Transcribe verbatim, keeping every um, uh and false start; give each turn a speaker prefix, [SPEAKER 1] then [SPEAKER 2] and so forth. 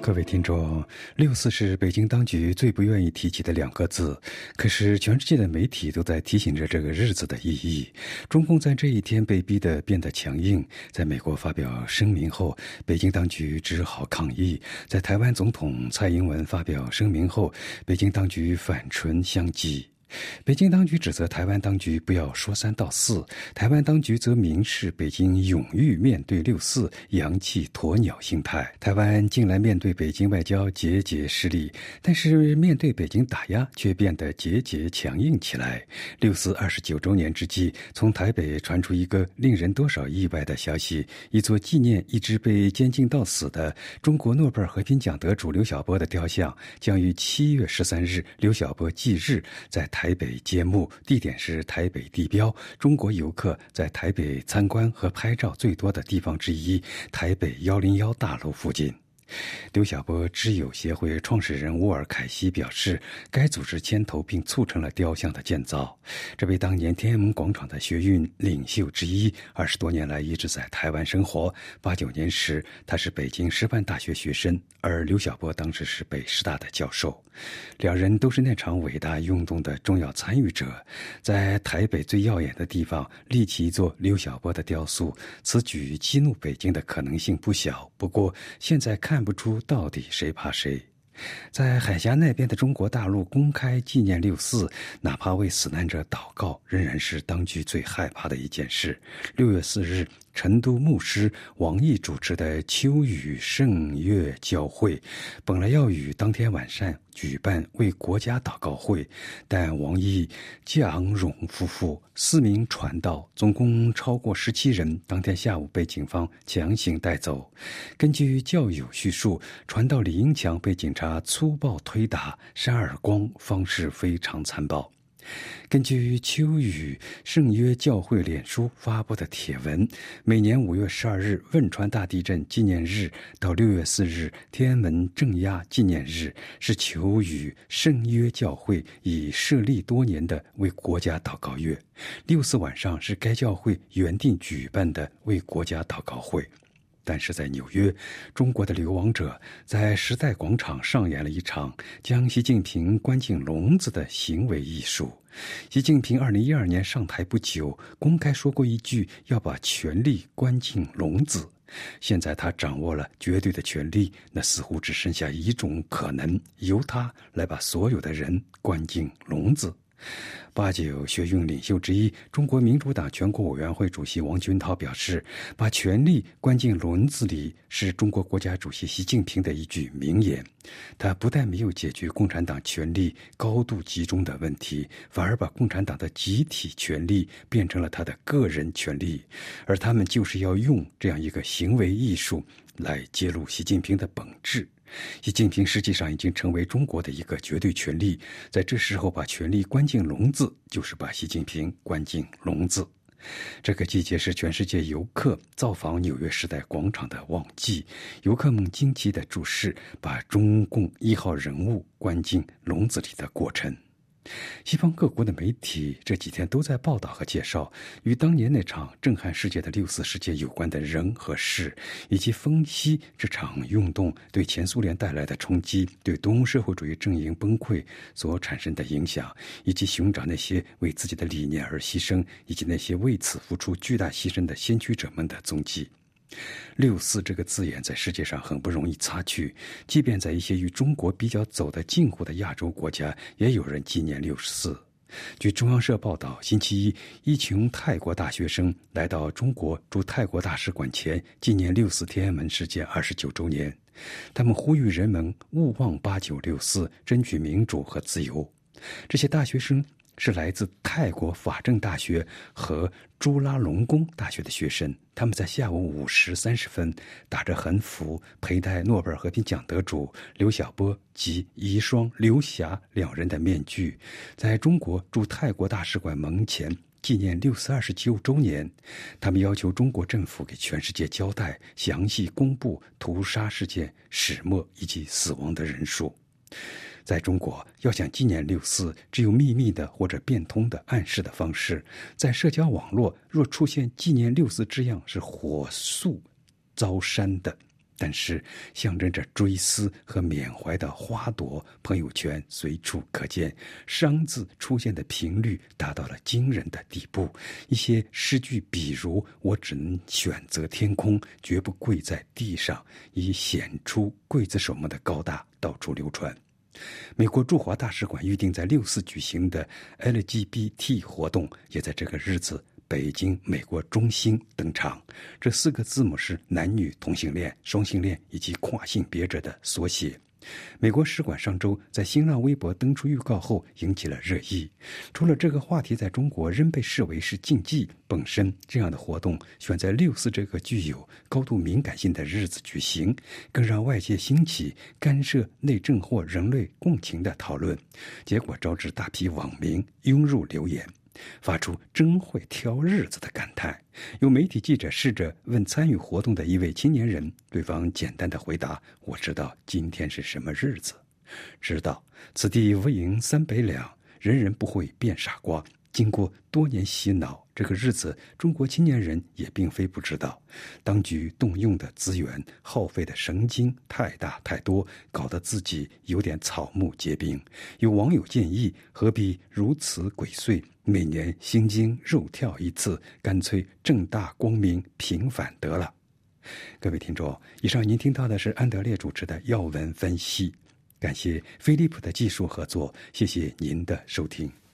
[SPEAKER 1] 各位听众，六四是北京当局最不愿意提起的两个字，可是全世界的媒体都在提醒着这个日子的意义。中共在这一天被逼得变得强硬，在美国发表声明后，北京当局只好抗议；在台湾总统蔡英文发表声明后，北京当局反唇相讥。北京当局指责台湾当局不要说三道四，台湾当局则明示北京勇于面对六四，扬弃鸵鸟心态。台湾近来面对北京外交节节失利，但是面对北京打压却变得节节强硬起来。六四二十九周年之际，从台北传出一个令人多少意外的消息：一座纪念一直被监禁到死的中国诺贝尔和平奖得主刘晓波的雕像，将于七月十三日刘晓波忌日在台北揭幕，地点是台北地标，中国游客在台北参观和拍照最多的地方之一，台北一零一大楼附近。刘晓波知友协会创始人沃尔凯西表示，该组织牵头并促成了雕像的建造。这位当年天安门广场的学运领袖之一，二十多年来一直在台湾生活。八九年时，他是北京师范大学学生，而刘晓波当时是北师大的教授。两人都是那场伟大运动的重要参与者，在台北最耀眼的地方立起一座刘晓波的雕塑，此举激怒北京的可能性不小。不过现在看不出到底谁怕谁。在海峡那边的中国大陆公开纪念六四，哪怕为死难者祷告，仍然是当局最害怕的一件事。六月四日，成都牧师王毅主持的秋雨圣乐教会，本来要于当天晚上举办为国家祷告会，但王毅、蒋荣夫妇四名传道，总共超过十七人，当天下午被警方强行带走。根据教友叙述，传道李英强被警察粗暴推打、扇耳光，方式非常残暴。根据秋雨圣约教会脸书发布的帖文，每年五月十二日汶川大地震纪念日到六月四日天安门镇压纪念日，是秋雨圣约教会已设立多年的为国家祷告月。六四晚上是该教会原定举办的为国家祷告会。但是在纽约，中国的流亡者在时代广场上演了一场将习近平关进笼子的行为艺术。习近平二零一二年上台不久，公开说过一句要把权力关进笼子。现在他掌握了绝对的权力，那似乎只剩下一种可能，由他来把所有的人关进笼子。八九学运领袖之一，中国民主党全国委员会主席王军涛表示，把权力关进笼子里是中国国家主席习近平的一句名言。他不但没有解决共产党权力高度集中的问题，反而把共产党的集体权力变成了他的个人权力，而他们就是要用这样一个行为艺术来揭露习近平的本质。习近平实际上已经成为中国的一个绝对权力，在这时候把权力关进笼子，就是把习近平关进笼子。这个季节是全世界游客造访纽约时代广场的旺季，游客们惊奇地注视把中共一号人物关进笼子里的过程。西方各国的媒体这几天都在报道和介绍与当年那场震撼世界的六四事件有关的人和事，以及分析这场运动对前苏联带来的冲击，对东欧社会主义阵营崩溃所产生的影响，以及寻找那些为自己的理念而牺牲，以及那些为此付出巨大牺牲的先驱者们的踪迹。六四这个字眼在世界上很不容易擦去，即便在一些与中国比较走得近乎的亚洲国家，也有人纪念六四。据中央社报道，星期一，一群泰国大学生来到中国驻泰国大使馆前，纪念六四天安门事件二十九周年。他们呼吁人们勿忘八九六四，争取民主和自由。这些大学生是来自泰国法政大学和朱拉隆功大学的学生，他们在下午五时三十分打着横幅，佩戴诺贝尔和平奖得主刘晓波及遗孀刘霞两人的面具，在中国驻泰国大使馆门前纪念六四二十九周年。他们要求中国政府给全世界交代，详细公布屠杀事件始末以及死亡的人数。在中国，要想纪念六四，只有秘密的或者变通的暗示的方式。在社交网络，若出现纪念六四之样，是火速遭删的。 但是象征着追思和缅怀的花朵朋友圈随处可见，伤字出现的频率达到了惊人的地步。一些诗句比如我只能选择天空，绝不跪在地上，以显出刽子手们的高大到处流传。美国驻华大使馆预定在六四举行的 L G B T 活动也在这个日子北京美国中心登场，这四个字母是男女同性恋、双性恋以及跨性别者的缩写。美国使馆上周在新浪微博登出预告后引起了热议。除了这个话题在中国仍被视为是禁忌，本身这样的活动选在六四这个具有高度敏感性的日子举行，更让外界兴起干涉内政或人类共情的讨论，结果招致大批网民涌入留言，发出真会挑日子的感叹。有媒体记者试着问参与活动的一位青年人，对方简单的回答：我知道今天是什么日子。知道此地无银三百两，人人不会变傻瓜。经过多年洗脑，这个日子中国青年人也并非不知道。当局动用的资源、耗费的神经太大太多，搞得自己有点草木皆兵。有网友建议，何必如此鬼祟，每年心惊肉跳一次，干脆正大光明平反得了。各位听众，以上您听到的是安德烈主持的要闻分析，感谢飞利浦的技术合作，谢谢您的收听。